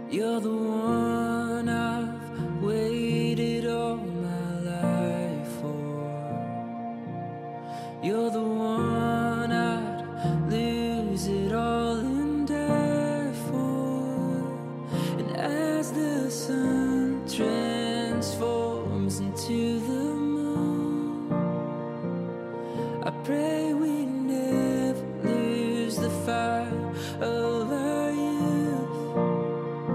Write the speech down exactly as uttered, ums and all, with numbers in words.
You're the one I've waited all my life for. You're the one I'd lose it all and die for. And as the sun transforms into the moon, I pray